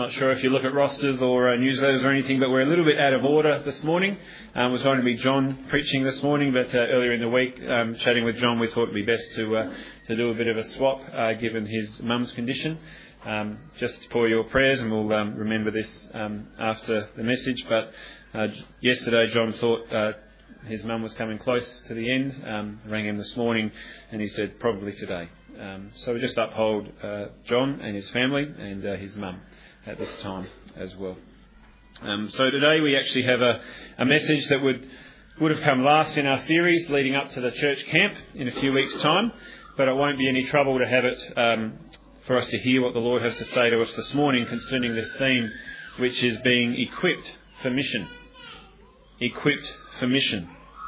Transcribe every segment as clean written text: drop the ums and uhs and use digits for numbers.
Not sure if you look at rosters or newsletters or anything, but we're a little bit out of order this morning. It was going to be John preaching this morning, but earlier in the week, chatting with John, we thought it'd be best to do a bit of a swap, given his mum's condition. Just for your prayers, and we'll remember this after the message. But yesterday, John thought his mum was coming close to the end. I rang him this morning, and he said probably today. So we just uphold John and his family and his mum at this time as well. So today we actually have a message that would have come last in our series leading up to the church camp in a few weeks' time, but it won't be any trouble to have it for us to hear what the Lord has to say to us this morning concerning this theme, which is being equipped for mission. Equipped for mission.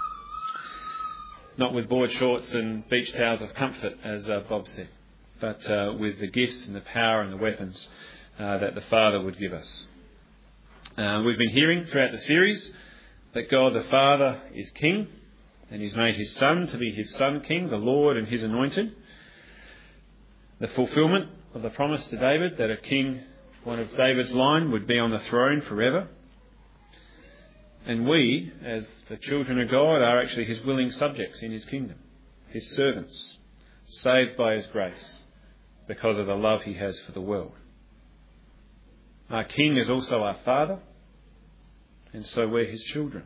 Not with board shorts and beach towels of comfort, as Bob said, but with the gifts and the power and the weapons that the Father would give us. We've been hearing throughout the series that God the Father is King, and He's made His Son to be His Son King, the Lord and His Anointed. The fulfilment of the promise to David that a king, one of David's line, would be on the throne forever. And we, as the children of God, are actually His willing subjects in His kingdom, His servants, saved by His grace because of the love He has for the world. Our King is also our Father, and so we're His children.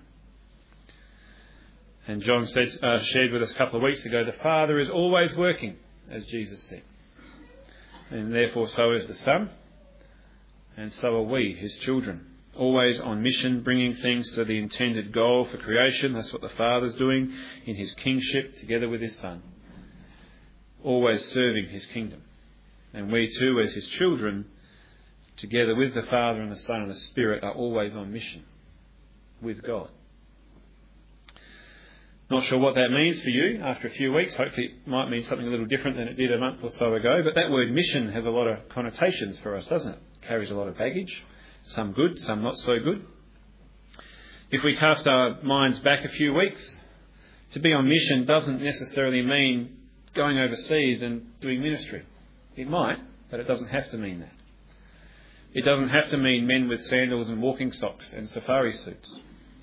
And John shared with us a couple of weeks ago, the Father is always working, as Jesus said. And therefore so is the Son, and so are we, His children. Always on mission, bringing things to the intended goal for creation. That's what the Father's doing in His kingship together with His Son. Always serving His kingdom. And we too, as His children, together with the Father and the Son and the Spirit, are always on mission with God. Not sure what that means for you after a few weeks. Hopefully it might mean something a little different than it did a month or so ago. But that word mission has a lot of connotations for us, doesn't it? It carries a lot of baggage. Some good, some not so good. If we cast our minds back a few weeks, to be on mission doesn't necessarily mean going overseas and doing ministry. It might, but it doesn't have to mean that. It doesn't have to mean men with sandals and walking socks and safari suits.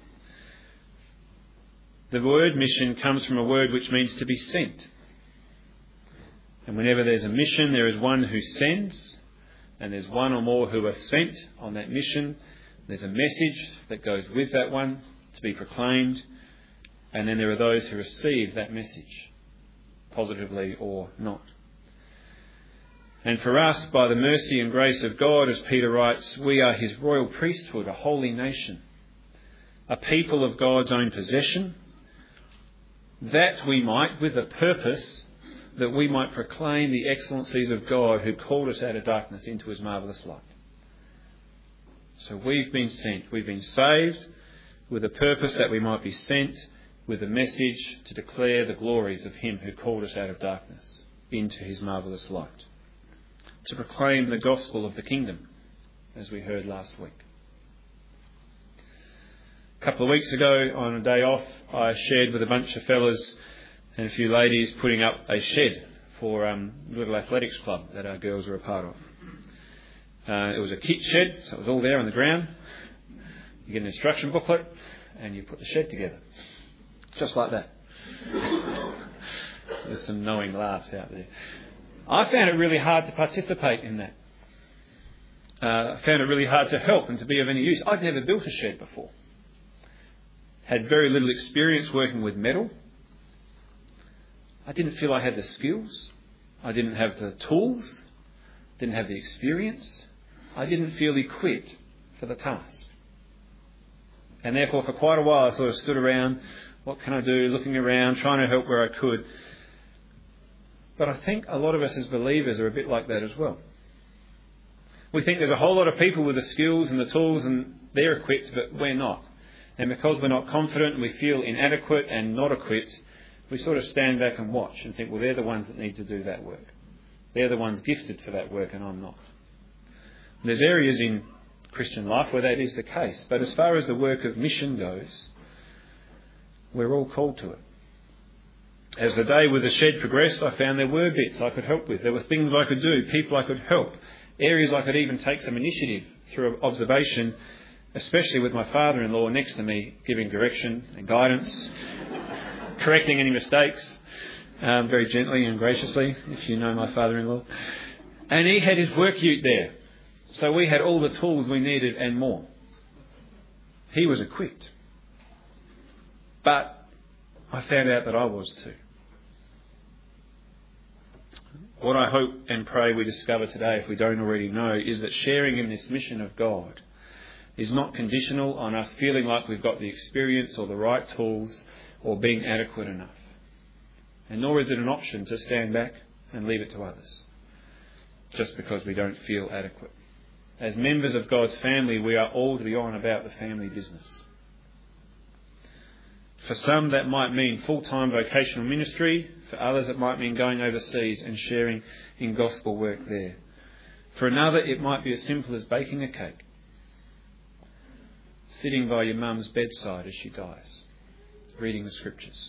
The word mission comes from a word which means to be sent. And whenever there's a mission, there is one who sends, and there's one or more who are sent on that mission. There's a message that goes with that one to be proclaimed, and then there are those who receive that message, positively or not. And for us, by the mercy and grace of God, as Peter writes, we are His royal priesthood, a holy nation, a people of God's own possession, that we might, with the purpose that we might proclaim the excellencies of God who called us out of darkness into His marvellous light. So we've been sent, we've been saved with the purpose that we might be sent with a message to declare the glories of Him who called us out of darkness into His marvellous light. To proclaim the gospel of the kingdom, as we heard last week. A couple of weeks ago, on a day off, I shared with a bunch of fellas and a few ladies putting up a shed for a little athletics club that our girls are a part of. It was a kit shed, so it was all there on the ground. You get an instruction booklet and you put the shed together. Just like that. There's some knowing laughs out there. I found it really hard to participate in that. I found it really hard to help and to be of any use. I'd never built a shed before. Had very little experience working with metal. I didn't feel I had the skills. I didn't have the tools. Didn't have the experience. I didn't feel equipped for the task. And therefore, for quite a while, I sort of stood around, what can I do, looking around, trying to help where I could. But I think a lot of us as believers are a bit like that as well. We think there's a whole lot of people with the skills and the tools and they're equipped, but we're not. And because we're not confident and we feel inadequate and not equipped, we sort of stand back and watch and think, well, they're the ones that need to do that work. They're the ones gifted for that work and I'm not. And there's areas in Christian life where that is the case. But as far as the work of mission goes, we're all called to it. As the day with the shed progressed, I found there were bits I could help with. There were things I could do, people I could help, areas I could even take some initiative through observation, especially with my father-in-law next to me, giving direction and guidance, correcting any mistakes, very gently and graciously, if you know my father-in-law. And he had his work ute there. So we had all the tools we needed and more. He was equipped. But I found out that I was too. What I hope and pray we discover today, if we don't already know, is that sharing in this mission of God is not conditional on us feeling like we've got the experience or the right tools or being adequate enough. And nor is it an option to stand back and leave it to others just because we don't feel adequate. As members of God's family, we are all to be on about the family business. For some, that might mean full-time vocational ministry. For others, it might mean going overseas and sharing in gospel work there. For another, it might be as simple as baking a cake, sitting by your mum's bedside as she dies, reading the scriptures,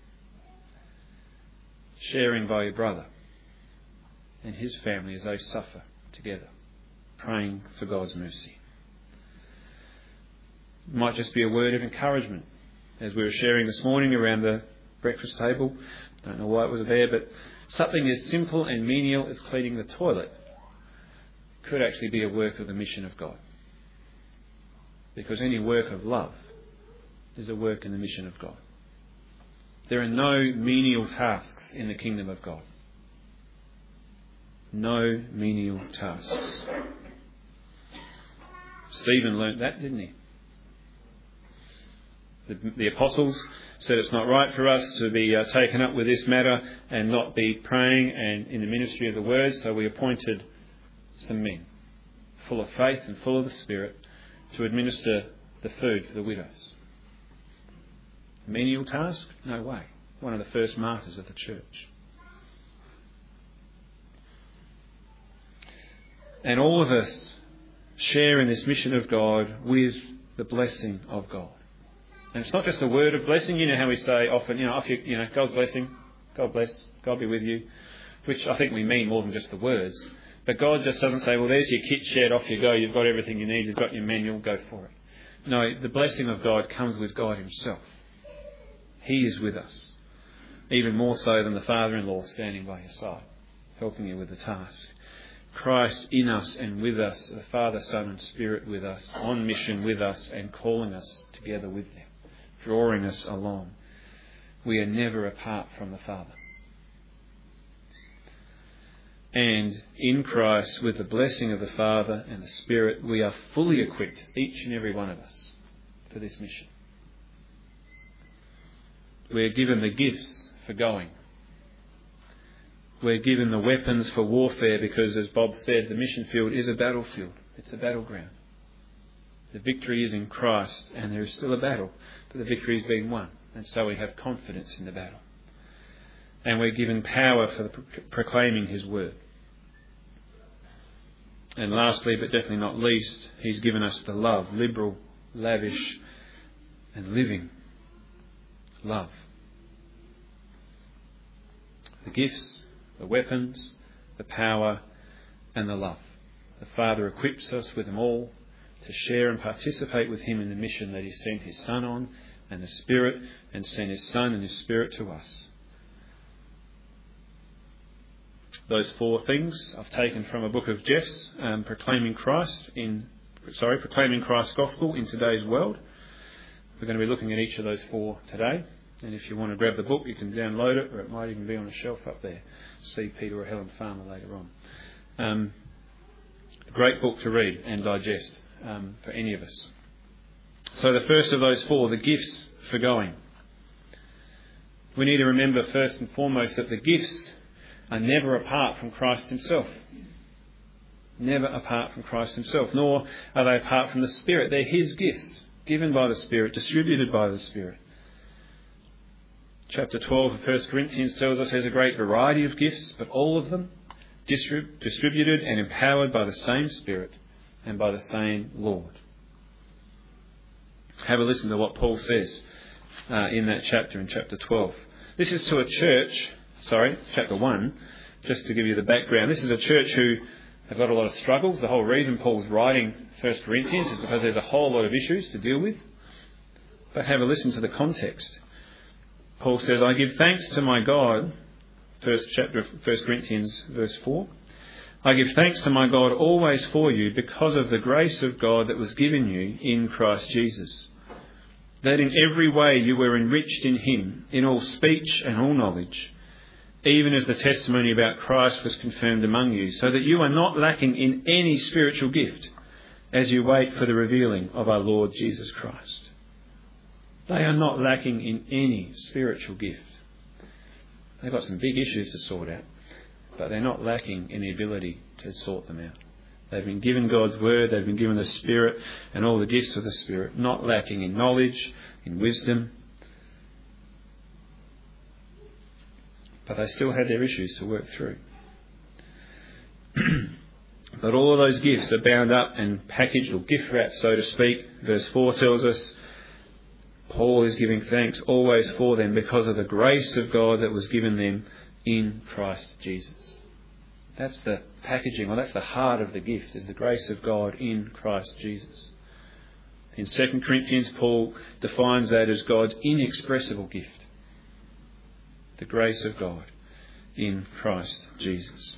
sharing by your brother and his family as they suffer together, praying for God's mercy. It might just be a word of encouragement, as we were sharing this morning around the breakfast table. Don't know why it was there, but something as simple and menial as cleaning the toilet could actually be a work of the mission of God. Because any work of love is a work in the mission of God. There are no menial tasks in the kingdom of God. No menial tasks. Stephen learnt that, didn't he? The apostles said it's not right for us to be taken up with this matter and not be praying and in the ministry of the word, so we appointed some men full of faith and full of the Spirit to administer the food for the widows. A menial task? No way. One of the first martyrs of the church. And all of us share in this mission of God with the blessing of God. And it's not just a word of blessing. You know how we say often, God's blessing, God bless, God be with you, which I think we mean more than just the words. But God just doesn't say, well, there's your kit shed, off you go, you've got everything you need, you've got your manual, go for it. No, the blessing of God comes with God himself. He is with us, even more so than the father-in-law standing by your side, helping you with the task. Christ in us and with us, the Father, Son and Spirit with us, on mission with us and calling us together with them, drawing us along. We are never apart from the Father. And in Christ, with the blessing of the Father and the Spirit, we are fully equipped, each and every one of us, for this mission. We are given the gifts for going. We're given the weapons for warfare because, as Bob said, the mission field is a battlefield. It's a battleground. The victory is in Christ, and there is still a battle, but the victory is being won. And so we have confidence in the battle. And we're given power for proclaiming his word. And lastly, but definitely not least, he's given us the love, liberal, lavish, and living love. The gifts, the weapons, the power, and the love. The Father equips us with them all to share and participate with him in the mission that he sent his Son on, and the Spirit, and sent his Son and his Spirit to us. Those four things I've taken from a book of Jeff's, proclaiming Christ's gospel in today's world. We're going to be looking at each of those four today. And if you want to grab the book, you can download it, or it might even be on a shelf up there. See Peter or Helen Farmer later on. A great book to read and digest for any of us. So the first of those four, the gifts for going. We need to remember first and foremost that the gifts are never apart from Christ himself. Never apart from Christ himself, nor are they apart from the Spirit. They're his gifts, given by the Spirit, distributed by the Spirit. Chapter 12 of 1 Corinthians tells us there's a great variety of gifts, but all of them distributed and empowered by the same Spirit and by the same Lord. Have a listen to what Paul says in that chapter, in chapter 12. This is to a church, chapter 1, just to give you the background. This is a church who They've got a lot of struggles. The whole reason Paul's writing 1 Corinthians is because there's a whole lot of issues to deal with. But have a listen to the context. Paul says, I give thanks to my God, first chapter of 1 Corinthians verse 4. I give thanks to my God always for you because of the grace of God that was given you in Christ Jesus. That in every way you were enriched in him, in all speech and all knowledge, even as the testimony about Christ was confirmed among you, so that you are not lacking in any spiritual gift as you wait for the revealing of our Lord Jesus Christ. They are not lacking in any spiritual gift. They've got some big issues to sort out, but they're not lacking in the ability to sort them out. They've been given God's word, they've been given the Spirit and all the gifts of the Spirit, not lacking in knowledge, in wisdom. But they still had their issues to work through. But all of those gifts are bound up and packaged, or gift wrapped, so to speak. Verse 4 tells us, Paul is giving thanks always for them because of the grace of God that was given them in Christ Jesus. That's the packaging, or that's the heart of the gift, is the grace of God in Christ Jesus. In 2 Corinthians, Paul defines that as God's inexpressible gift. The grace of God in Christ Jesus.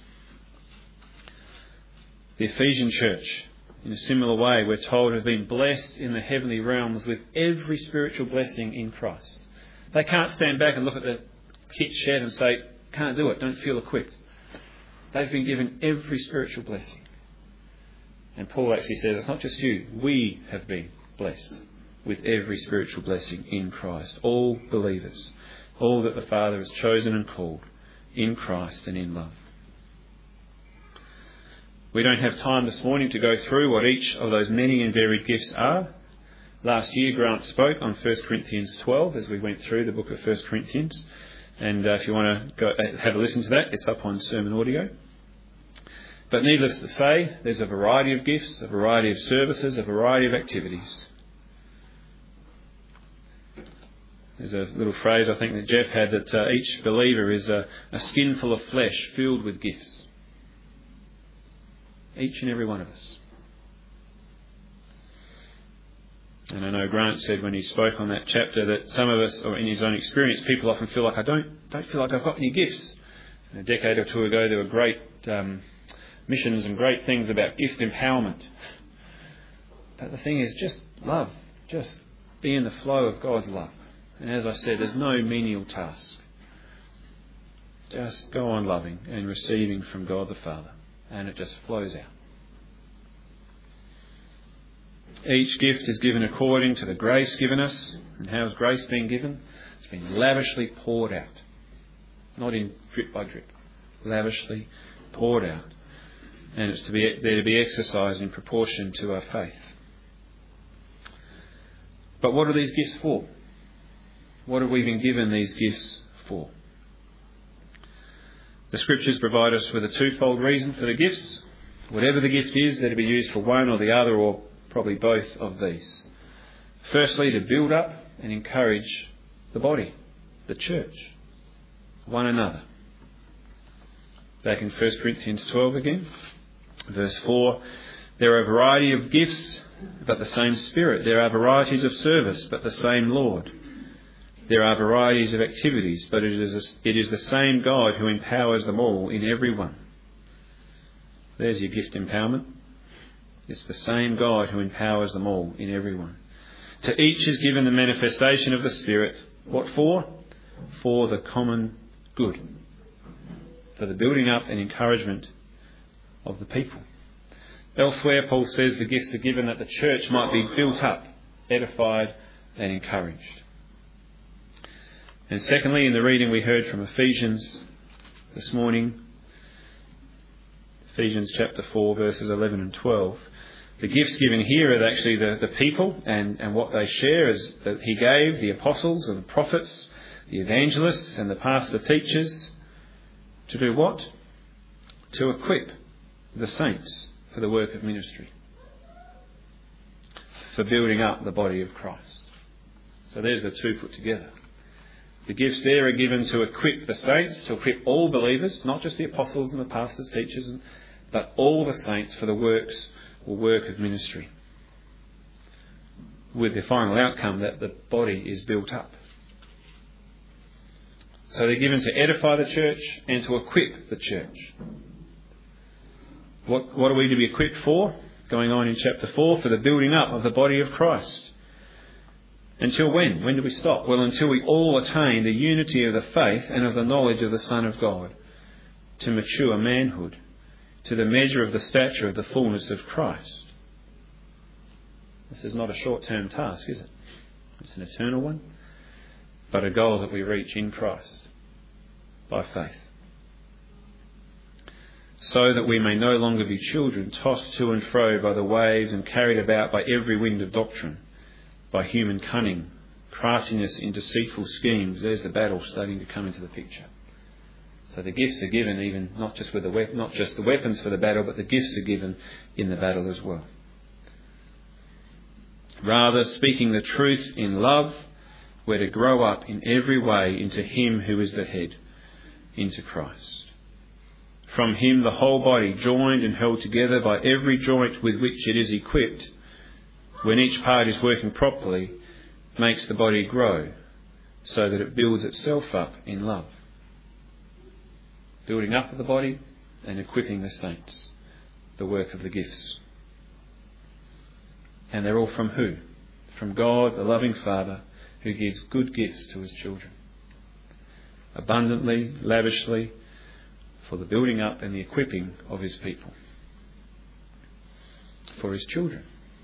The Ephesian church, in a similar way, we're told, have been blessed in the heavenly realms with every spiritual blessing in Christ. They can't stand back and look at the kit shed and say, can't do it, don't feel equipped. They've been given every spiritual blessing. And Paul actually says, it's not just you, we have been blessed with every spiritual blessing in Christ. All believers, all that the Father has chosen and called in Christ and in love. We don't have time this morning to go through what each of those many and varied gifts are. Last year, Grant spoke on 1 Corinthians 12 as we went through the book of 1 Corinthians. And if you want to go have a listen to that, it's up on sermon audio. But needless to say, there's a variety of gifts, a variety of services, a variety of activities. There's a little phrase I think that Jeff had, that each believer is a skin full of flesh filled with gifts. Each and every one of us. And I know Grant said when he spoke on that chapter that some of us, or in his own experience, people often feel like, I don't feel like I've got any gifts. And a decade or two ago there were great missions and great things about gift empowerment. But the thing is, just love. Just be in the flow of God's love. And as I said, there's no menial task. Just go on loving and receiving from God the Father. And it just flows out. Each gift is given according to the grace given us. And how has grace been given? It's been lavishly poured out. Not in drip by drip. Lavishly poured out. And it's there to be exercised in proportion to our faith. But what are these gifts for? What have we been given these gifts for? The Scriptures provide us with a twofold reason for the gifts. Whatever the gift is, they're to be used for one or the other, or probably both of these. Firstly, to build up and encourage the body, the church, one another. Back in 1 Corinthians 12 again, verse 4, there are a variety of gifts, but the same Spirit. There are varieties of service, but the same Lord. There are varieties of activities, but it is the same God who empowers them all in every one. There's your gift empowerment. It's the same God who empowers them all in every one. To each is given the manifestation of the Spirit. What for? For the common good. For the building up and encouragement of the people. Elsewhere, Paul says the gifts are given that the church might be built up, edified and encouraged. And secondly, in the reading we heard from Ephesians this morning, Ephesians chapter 4, verses 11 and 12, the gifts given here are actually the people and what they share is that he gave the apostles and the prophets, the evangelists and the pastor teachers to do what? To equip the saints for the work of ministry, for building up the body of Christ. So there's the two put together. The gifts there are given to equip the saints, to equip all believers, not just the apostles and the pastors, teachers, but all the saints for the works or work of ministry, with the final outcome that the body is built up. So they're given to edify the church and to equip the church. What are we to be equipped for? Going on in chapter 4, for the building up of the body of Christ. Until when? When do we stop? Well, until we all attain the unity of the faith and of the knowledge of the Son of God, to mature manhood, to the measure of the stature of the fullness of Christ. This is not a short-term task, is it? It's an eternal one, but a goal that we reach in Christ by faith. So that we may no longer be children, tossed to and fro by the waves and carried about by every wind of doctrine, by human cunning, craftiness in deceitful schemes. There's the battle starting to come into the picture. So the gifts are given, even not just the weapons for the battle, but the gifts are given in the battle as well. Rather, speaking the truth in love, we're to grow up in every way into Him who is the head, into Christ. From Him the whole body, joined and held together by every joint with which it is equipped, when each part is working properly, makes the body grow, so that it builds itself up in love. Building up of the body and equipping the saints, the work of the gifts. And they're all from who? From God, the loving Father, who gives good gifts to His children. Abundantly, lavishly, for the building up and the equipping of His people. For His children.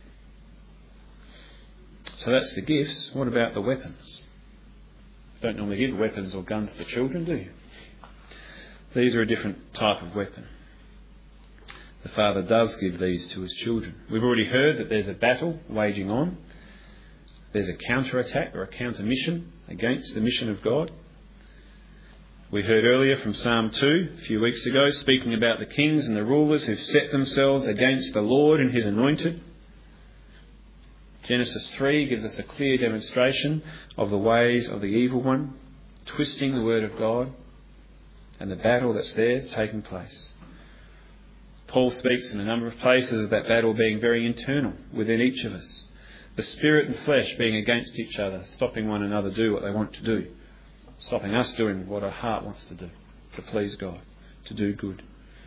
So that's the gifts. What about the weapons? You don't normally give weapons or guns to children, do you? These are a different type of weapon. The Father does give these to His children. We've already heard that there's a battle waging on. There's a counter-attack or a counter-mission against the mission of God. We heard earlier from Psalm 2 a few weeks ago, speaking about the kings and the rulers who've set themselves against the Lord and His anointed. Genesis 3 gives us a clear demonstration of the ways of the evil one, twisting the word of God, and the battle that's there taking place. Paul speaks in a number of places of that battle being very internal within each of us. The spirit and flesh being against each other, stopping one another do what they want to do. Stopping us doing what our heart wants to do, to please God, to do good.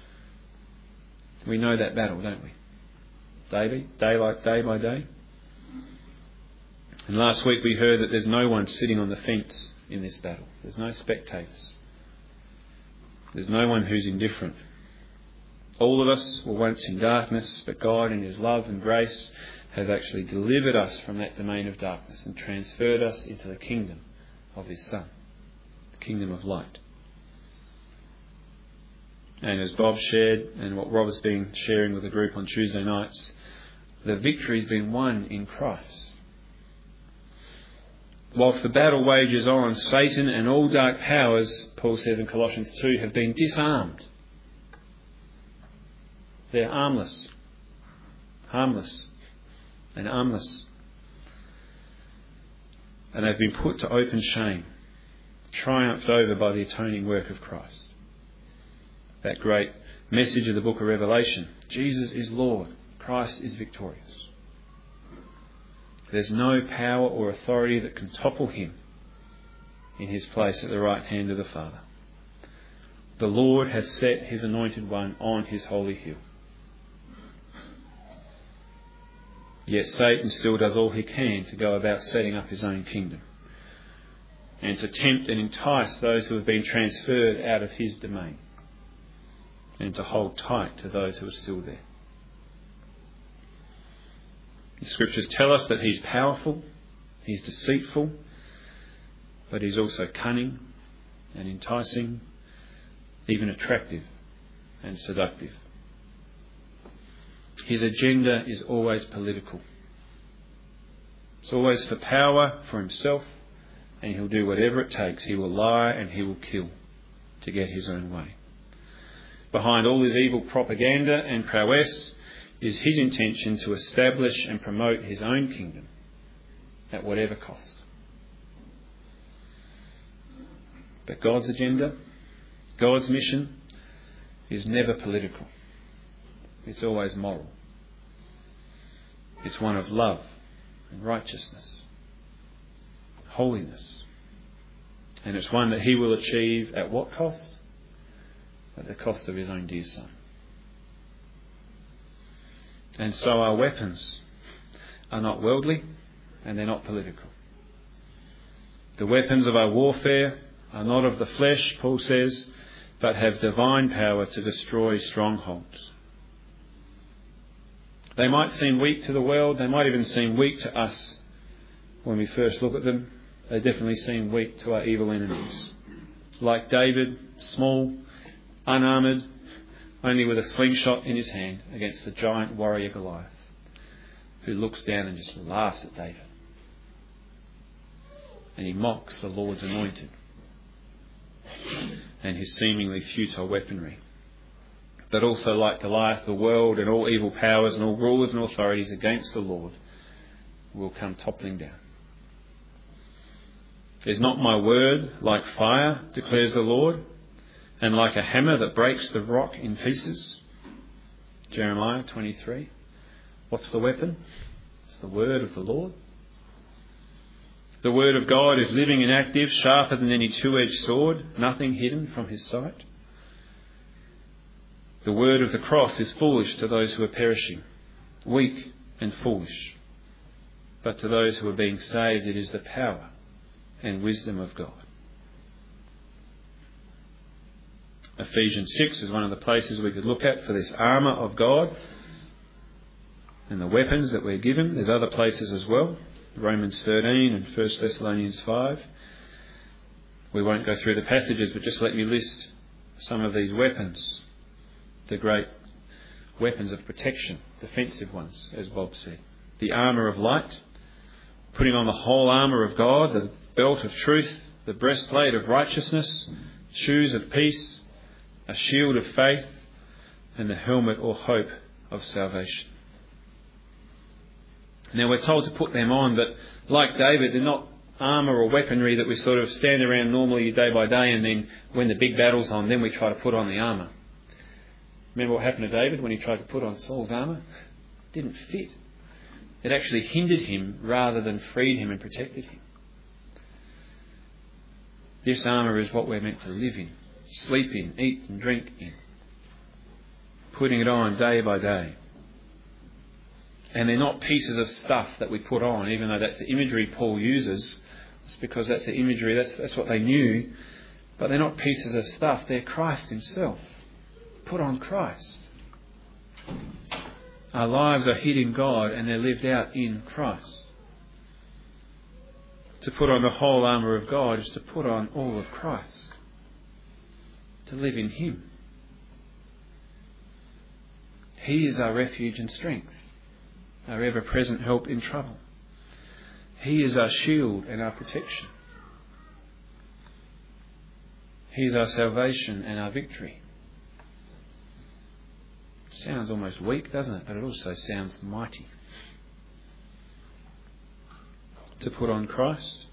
We know that battle, don't we? Day by day. And last week we heard that there's no one sitting on the fence in this battle. There's no spectators. There's no one who's indifferent. All of us were once in darkness, but God in His love and grace have actually delivered us from that domain of darkness and transferred us into the kingdom of His Son, the kingdom of light. And as Bob shared, and what Rob has been sharing with the group on Tuesday nights, the victory's been won in Christ. Whilst the battle wages on, Satan and all dark powers, Paul says in Colossians 2, have been disarmed. They're harmless, and armless. And they've been put to open shame, triumphed over by the atoning work of Christ. That great message of the book of Revelation, Jesus is Lord, Christ is victorious. There's no power or authority that can topple Him in His place at the right hand of the Father. The Lord has set His anointed one on His holy hill. Yet Satan still does all he can to go about setting up his own kingdom and to tempt and entice those who have been transferred out of his domain and to hold tight to those who are still there. The Scriptures tell us that he's powerful, he's deceitful, but he's also cunning and enticing, even attractive and seductive. His agenda is always political. It's always for power, for himself, and he'll do whatever it takes. He will lie and he will kill to get his own way. Behind all his evil propaganda and prowess is his intention to establish and promote his own kingdom at whatever cost. But God's agenda, God's mission, is never political. It's always moral. It's one of love and righteousness, holiness. And it's one that he will achieve at what cost? At the cost of his own dear Son. And so our weapons are not worldly and they're not political. The weapons of our warfare are not of the flesh, Paul says, but have divine power to destroy strongholds. They might seem weak to the world, they might even seem weak to us when we first look at them. They definitely seem weak to our evil enemies. Like David, small, unarmoured, only with a slingshot in his hand against the giant warrior Goliath, who looks down and just laughs at David. And he mocks the Lord's anointed and his seemingly futile weaponry. But also like Goliath, the world and all evil powers and all rulers and authorities against the Lord will come toppling down. Is not my word like fire, declares the Lord, and like a hammer that breaks the rock in pieces? Jeremiah 23. What's the weapon? It's the word of the Lord. The word of God is living and active, sharper than any two-edged sword, nothing hidden from his sight. The word of the cross is foolish to those who are perishing, weak and foolish. But to those who are being saved, it is the power and wisdom of God. Ephesians 6 is one of the places we could look at for this armour of God and the weapons that we're given. There's other places as well. Romans 13 and 1 Thessalonians 5. We won't go through the passages, but just let me list some of these weapons. The great weapons of protection, defensive ones, as Bob said. The armour of light, putting on the whole armour of God, the belt of truth, the breastplate of righteousness, shoes of peace, a shield of faith, and the helmet or hope of salvation. Now we're told to put them on, but like David, they're not armour or weaponry that we sort of stand around normally day by day, and then when the big battle's on, then we try to put on the armour. Remember what happened to David when he tried to put on Saul's armour? It didn't fit. It actually hindered him rather than freed him and protected him. This armour is what we're meant to live in, sleep in, eat and drink in. Putting it on day by day. And they're not pieces of stuff that we put on, even though that's the imagery Paul uses. It's because that's the imagery, that's what they knew. But they're not pieces of stuff, they're Christ himself. Put on Christ. Our lives are hid in God and they're lived out in Christ. To put on the whole armour of God is to put on all of Christ. To live in him. He is our refuge and strength, our ever-present help in trouble. He is our shield and our protection. He is our salvation and our victory. It sounds almost weak, doesn't it? But it also sounds mighty. To put on Christ,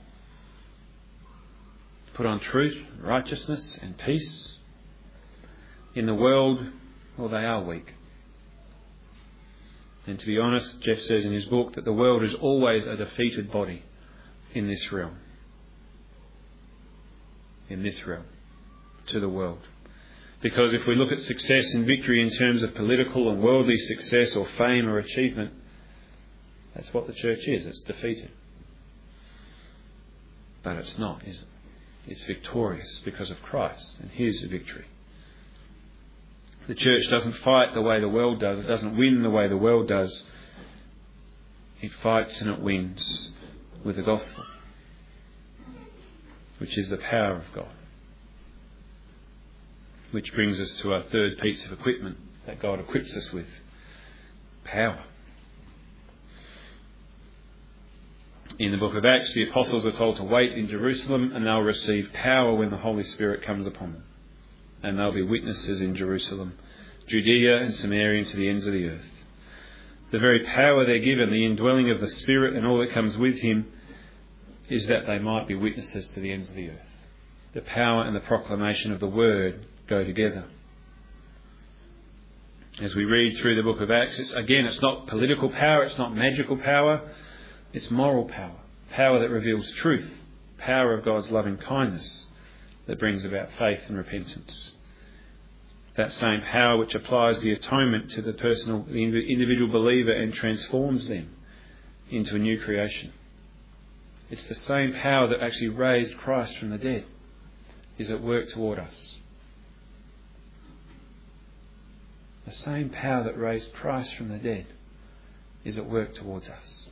put on truth, righteousness and peace. In the world, well, they are weak. And to be honest, Jeff says in his book that the world is always a defeated body in this realm. In this realm. To the world. Because if we look at success and victory in terms of political and worldly success or fame or achievement, that's what the church is. It's defeated. But it's not, is it? It's victorious because of Christ and his victory. The church doesn't fight the way the world does. It doesn't win the way the world does. It fights and it wins with the gospel, which is the power of God. Which brings us to our third piece of equipment that God equips us with. Power. In the book of Acts, the apostles are told to wait in Jerusalem and they'll receive power when the Holy Spirit comes upon them. And they'll be witnesses in Jerusalem, Judea and Samaria and to the ends of the earth. The very power they're given, the indwelling of the Spirit and all that comes with him, is that they might be witnesses to the ends of the earth. The power and the proclamation of the word go together. As we read through the book of Acts, it's not political power, it's not magical power, it's moral power. Power that reveals truth. Power of God's loving kindness that brings about faith and repentance. That same power which applies the atonement to the individual believer and transforms them into a new creation. It's the same power that actually raised Christ from the dead is at work toward us. The same power that raised Christ from the dead is at work towards us.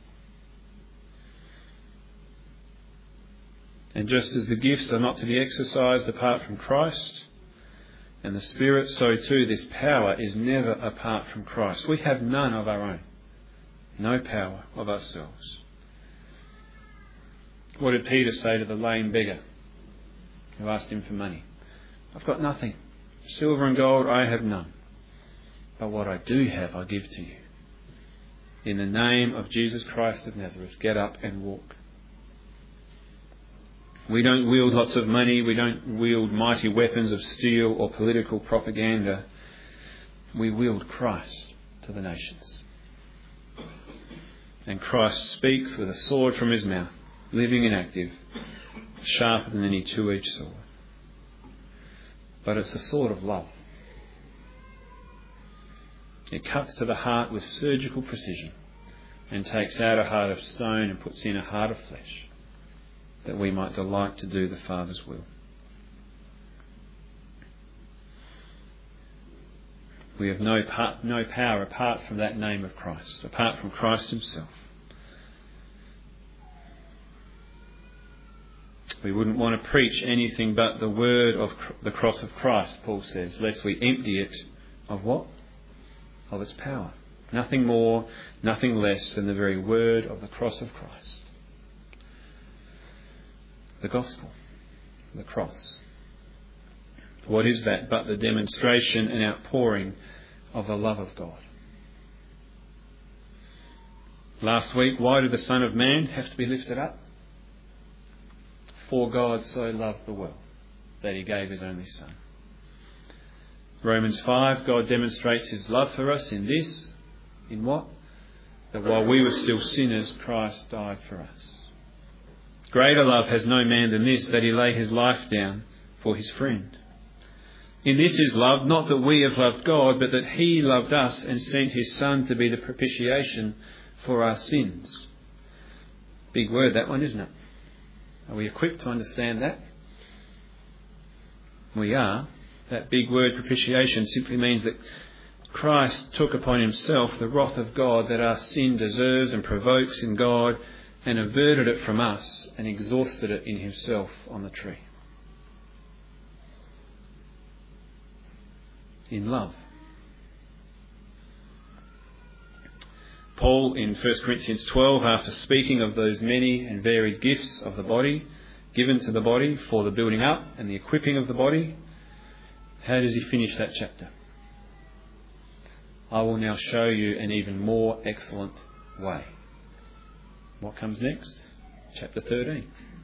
And just as the gifts are not to be exercised apart from Christ and the Spirit, so too this power is never apart from Christ. We have none of our own. No power of ourselves. What did Peter say to the lame beggar who asked him for money? I've got nothing. Silver and gold I have none. But what I do have I give to you. In the name of Jesus Christ of Nazareth, get up and walk. We don't wield lots of money. We don't wield mighty weapons of steel or political propaganda. We wield Christ to the nations. And Christ speaks with a sword from his mouth, living and active, sharper than any two-edged sword. But it's a sword of love. It cuts to the heart with surgical precision and takes out a heart of stone and puts in a heart of flesh, that we might delight to do the Father's will. We have no power apart from that name of Christ, apart from Christ himself. We wouldn't want to preach anything but the word of the cross of Christ, Paul says, lest we empty it of what? Of its power. Nothing more, nothing less than the very word of the cross of Christ. The gospel, the cross. What is that but the demonstration and outpouring of the love of God? Last week, why did the Son of Man have to be lifted up? For God so loved the world that he gave his only Son. Romans 5, God demonstrates his love for us in this. In what? That while we were still sinners, Christ died for us. Greater love has no man than this, that he lay his life down for his friend. In this is love, not that we have loved God, but that he loved us and sent his Son to be the propitiation for our sins. Big word, that one, isn't it? Are we equipped to understand that? We are. That big word propitiation simply means that Christ took upon himself the wrath of God that our sin deserves and provokes in God, and averted it from us and exhausted it in himself on the tree. In love. Paul in 1 Corinthians 12, after speaking of those many and varied gifts of the body, given to the body for the building up and the equipping of the body, how does he finish that chapter? I will now show you an even more excellent way. What comes next? Chapter 13.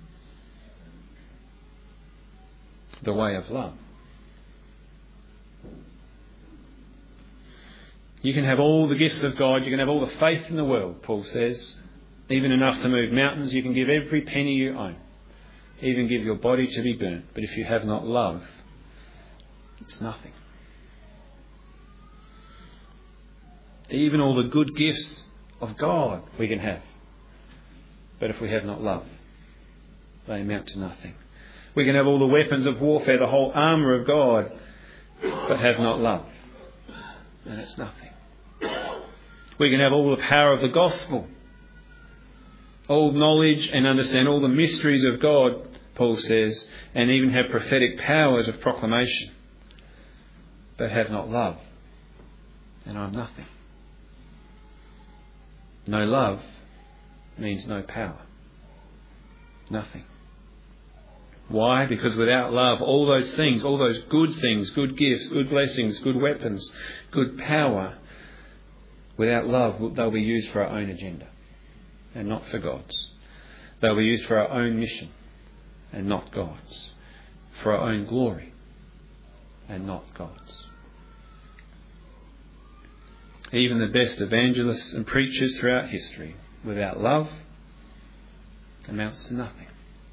The way of love. You can have all the gifts of God, you can have all the faith in the world, Paul says, even enough to move mountains. You can give every penny you own, even give your body to be burnt. But if you have not love, it's nothing. Even all the good gifts of God we can have. But if we have not love, they amount to nothing. We can have all the weapons of warfare, the whole armour of God, but have not love, and it's nothing. We can have all the power of the gospel, all knowledge and understand all the mysteries of God, Paul says, and even have prophetic powers of proclamation, but have not love, and I'm nothing. No love means no power. Nothing. Why? Because without love, all those things, all those good things, good gifts, good blessings, good weapons, good power, without love, they'll be used for our own agenda and not for God's. They'll be used for our own mission and not God's. For our own glory and not God's. Even the best evangelists and preachers throughout history, without love, amounts to nothing.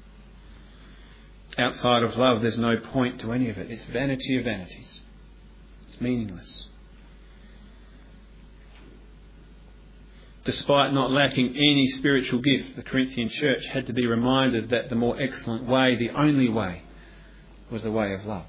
Outside of love, there's no point to any of it. It's vanity of vanities. It's meaningless. Despite not lacking any spiritual gift, the Corinthian church had to be reminded that the more excellent way, the only way, was the way of love.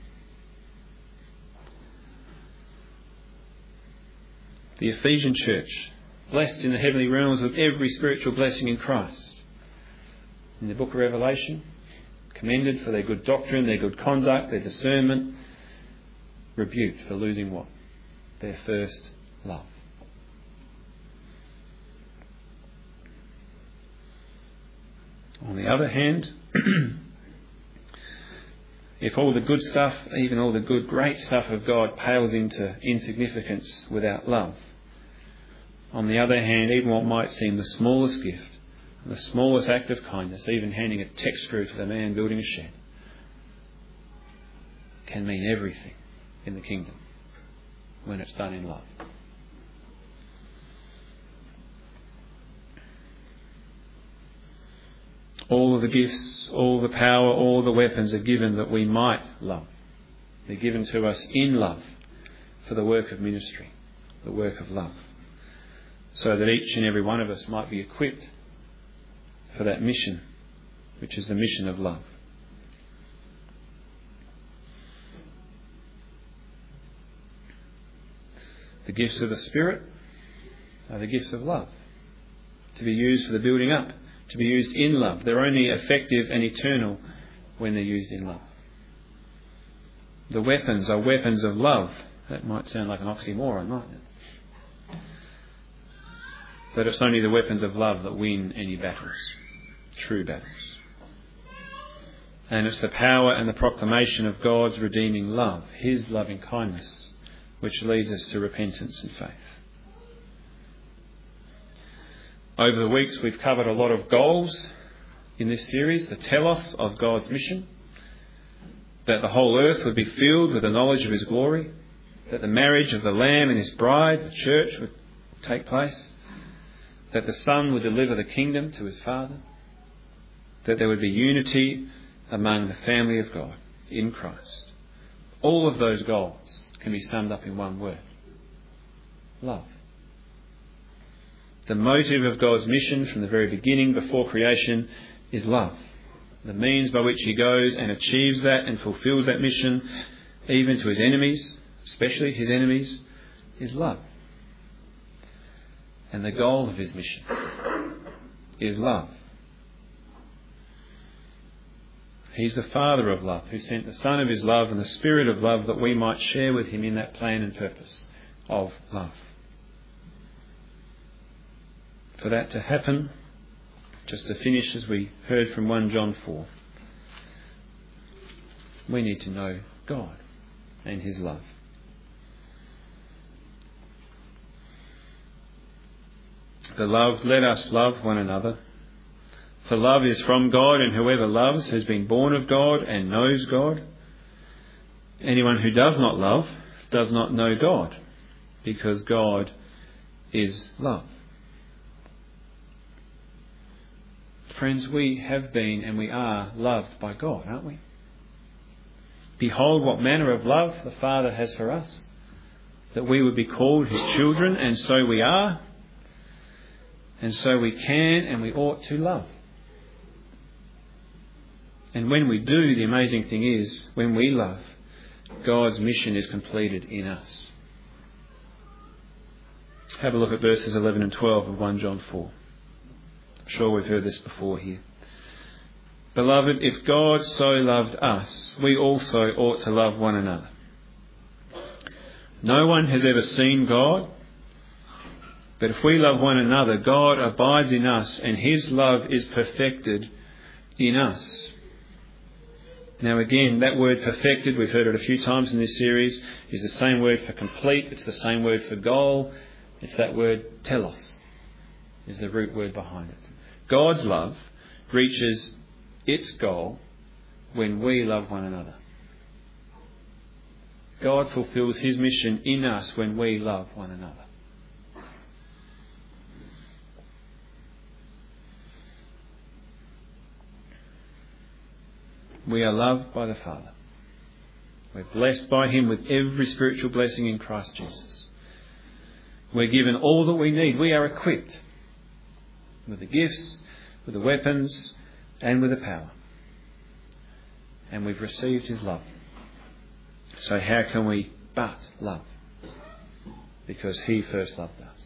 The Ephesian church, blessed in the heavenly realms with every spiritual blessing in Christ. In the book of Revelation, commended for their good doctrine, their good conduct, their discernment, rebuked for losing what? Their first love. On the other hand, if all the good stuff, even all the good, great stuff of God pales into insignificance without love, on the other hand, even what might seem the smallest gift, the smallest act of kindness, even handing a tech screw to the man building a shed, can mean everything in the kingdom when it's done in love. All of the gifts, all the power, all the weapons are given that we might love. They're given to us in love for the work of ministry, the work of love, so that each and every one of us might be equipped for that mission, which is the mission of love. The gifts of the Spirit are the gifts of love, to be used for the building up, to be used in love. They're only effective and eternal when they're used in love. The weapons are weapons of love. That might sound like an oxymoron, mightn't it? But it's only the weapons of love that win any battles, true battles. And it's the power and the proclamation of God's redeeming love, His loving kindness, which leads us to repentance and faith. Over the weeks, we've covered a lot of goals in this series. The telos of God's mission, that the whole earth would be filled with the knowledge of His glory, that the marriage of the Lamb and His bride, the church, would take place, that the Son would deliver the kingdom to His Father, that there would be unity among the family of God in Christ. All of those goals can be summed up in one word: love. The motive of God's mission from the very beginning, before creation, is love. The means by which He goes and achieves that and fulfills that mission, even to His enemies, especially His enemies, is love. And the goal of His mission is love. He's the Father of love, who sent the Son of His love and the Spirit of love that we might share with Him in that plan and purpose of love. For that to happen, just to finish as we heard from 1 John 4, we need to know God and His love. Beloved, let us love one another. For love is from God, and whoever loves has been born of God and knows God. Anyone who does not love does not know God, because God is love. Friends, we have been and we are loved by God, aren't we? Behold what manner of love the Father has for us, that we would be called His children, and so we are, and so we can and we ought to love. And when we do, the amazing thing is, when we love, God's mission is completed in us. Have a look at verses 11 and 12 of 1 John 4. I'm sure we've heard this before here. Beloved, if God so loved us, we also ought to love one another. No one has ever seen God, but if we love one another, God abides in us, and His love is perfected in us. Now again, that word perfected, we've heard it a few times in this series, is the same word for complete, it's the same word for goal, it's that word telos, is the root word behind it. God's love reaches its goal when we love one another. God fulfills His mission in us when we love one another. We are loved by the Father. We're blessed by Him with every spiritual blessing in Christ Jesus. We're given all that we need. We are equipped with the gifts, with the weapons, and with the power. And we've received His love. So how can we but love? Because He first loved us.